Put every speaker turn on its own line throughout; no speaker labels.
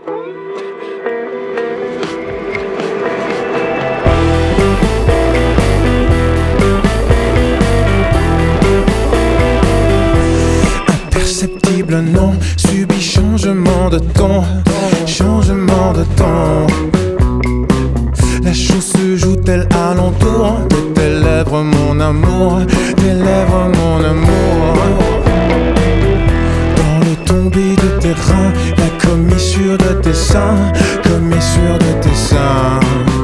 Imperceptible, non, subit changement de ton, changement de ton. La chose se joue-t-elle alentour de tes lèvres, mon amour, tes lèvres, mon amour. Dans le tombé de tes reins, la commissure de tes seins, commissure de tes seins.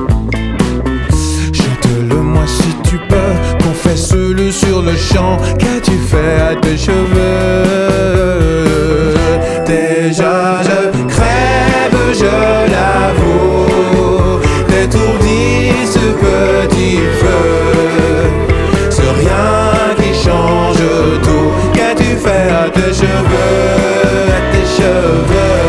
Chante-le-moi si tu peux, confesse-le sur le champ. Qu'as-tu fait à tes cheveux? Déjà je crève, je l'avoue, d'étourdir ce petit feu. C'est rien qui change tout. Qu'as-tu fait à tes cheveux, à tes cheveux?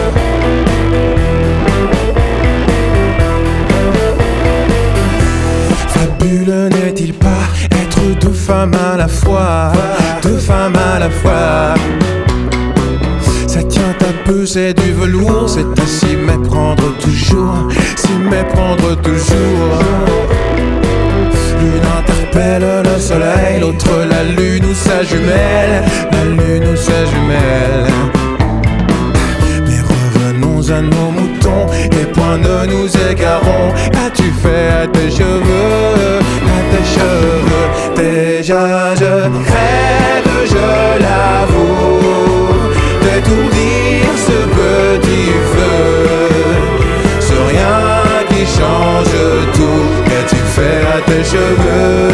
Fabuleux n'est-il pas être deux femmes à la fois, deux femmes à la fois? Ça tient à peu, c'est du velours, c'est à s'y méprendre toujours, s'y méprendre toujours. L'une interpelle le soleil, l'autre la lune ou sa jumelle, la lune ou sa jumelle. Mais revenons à nos moutons, et point ne nous égarons. Qu'as-tu fait à tes cheveux, à tes cheveux? Déjà je crève, je l'avoue, d'étourdir ce petit feu. C'est rien qui change tout. Qu'as-tu fait à tes cheveux?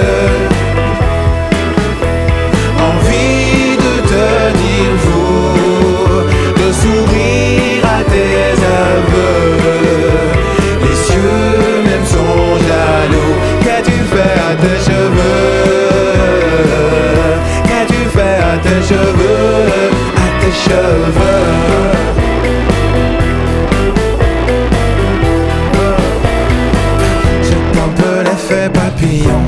Envie de te dire vous, de sourire à tes aveux. Les cieux même sont jaloux. Qu'as-tu fait à tes cheveux? Qu'as-tu fait à tes cheveux? À tes cheveux. L'effet papillon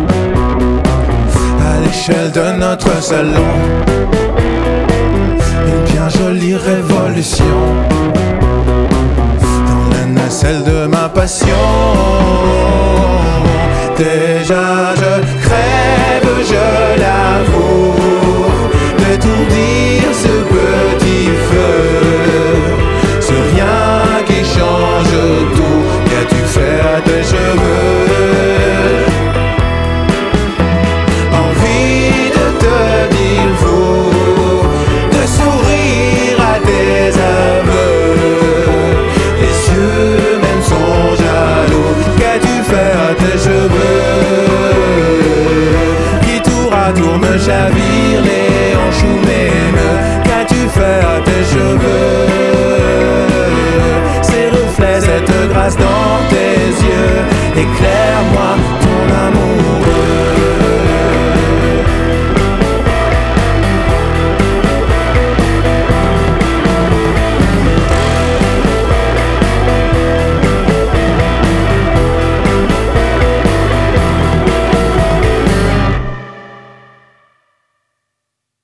à l'échelle de notre salon, une bien jolie révolution dans la nacelle de ma passion. Déjà je crève, je l'avoue, d'étourdir ce petit feu. C'est rien qui change tout. Qu'as-tu fait à tes cheveux? Envie de te dire vous, de sourire à tes aveux. Les cieux même sont jaloux. Qu'as-tu fait à tes cheveux? Qui tour à tour me chavire les hanches ou mes nœuds. Qu'as-tu fait à tes cheveux? Ces reflets, cette grâce dans tes yeux.